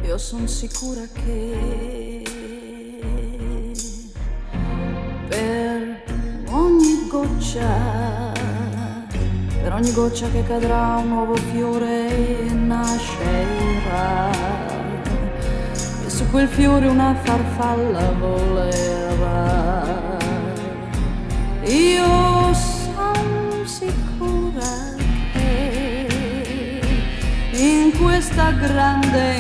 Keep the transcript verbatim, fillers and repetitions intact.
io son sicura che per ogni goccia, per ogni goccia che cadrà un nuovo fiore nascerà, e su quel fiore una farfalla volerà. Io son sicura che in questa grande